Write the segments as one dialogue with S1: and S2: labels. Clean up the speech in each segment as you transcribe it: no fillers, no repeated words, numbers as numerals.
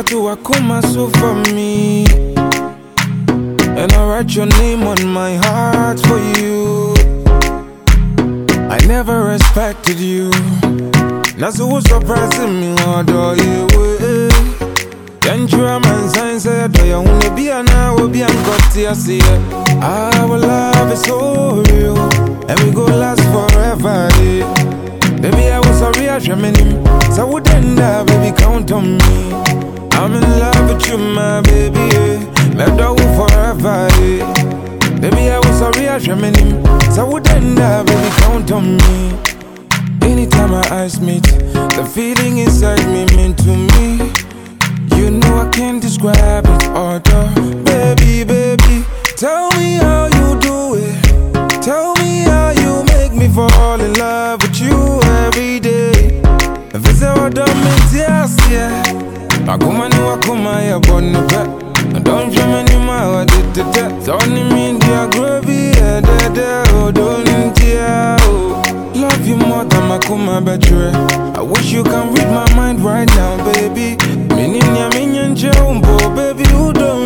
S1: to Akuma so for me, and I write your name on my heart for you. I never respected you. That's what's surprising me, although you were. Can't you man sign said, do you wanna be an hour, be an got to see it? Our love is so real, and we go last forever, yeah. Baby, I was sorry, I dreamed him. So would end up, baby, count on me. I'm in love with you, my baby, yeah. Let go forever, yeah. Baby, I was sorry, I dreamed him. So would end up, baby, count on me. Anytime our eyes meet, the feeling inside me meant to me. You know I can't describe it, although, baby, baby, tell me how you do it. Tell me how you make me fall in love with you every day. If it's a word of me, yes, yeah. Akuma ni wakuma ya bonne pet. Don't you many my did the death. Only me dear gravy, yeah, oh, don't oh. Love you more than Makuma betre. I wish you can read my mind right now, baby. Minion jumbo, baby, who don't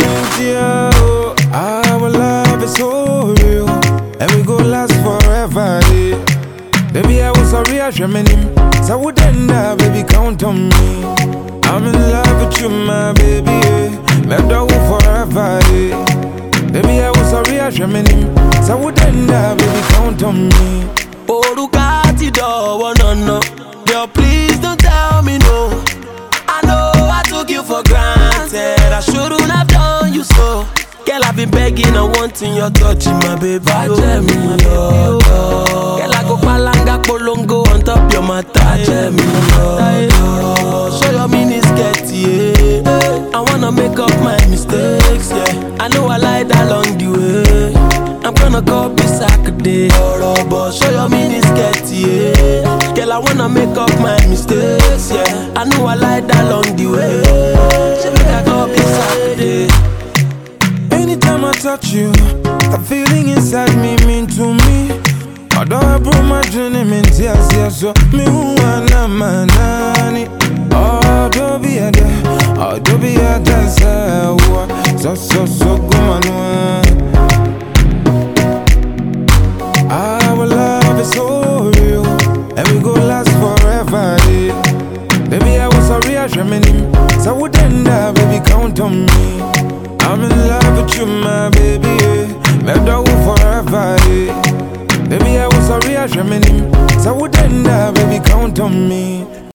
S1: oh. Our love is so real, and we go last forever, yeah. Baby, I was sorry, I dreamed him. So would end up, baby, count on me. I'm in love with you, my baby, yeah. Let go forever, yeah. Baby, I was sorry, I dreamed him. So would end up, baby, count on me.
S2: Porugati do, no. Girl, please don't tell me no. I know I took you for granted. I shouldn't have done you so. Girl, I've been begging and wanting your touch, my baby. Tell me, Lord. Girl, I go palanga polongo on top your mata. Tell me, Lord. Show your mini skirt, yeah. I wanna make up my mistakes, yeah. I know I lied along the way. I'm gonna copy Saturday. But show your mini skirt, yeah. Girl, I wanna make up my mistakes, yeah. I know I lied along the way. She make I copy Saturday.
S1: Anytime I touch you, the feeling inside me mean to me. Although I broke my dream in tears, yeah, so me who wanna manani. Oh, don't be a day, oh, don't be a dancer. So good, man. Our love is so real, and we go last forever, yeah. Baby, I was sorry, I dreamed him. So would end up, baby, count on me. I'm in love with you, my baby, yeah. Let go forever, yeah. Baby, I was sorry, I dreamed him. So would end up, baby, count on me.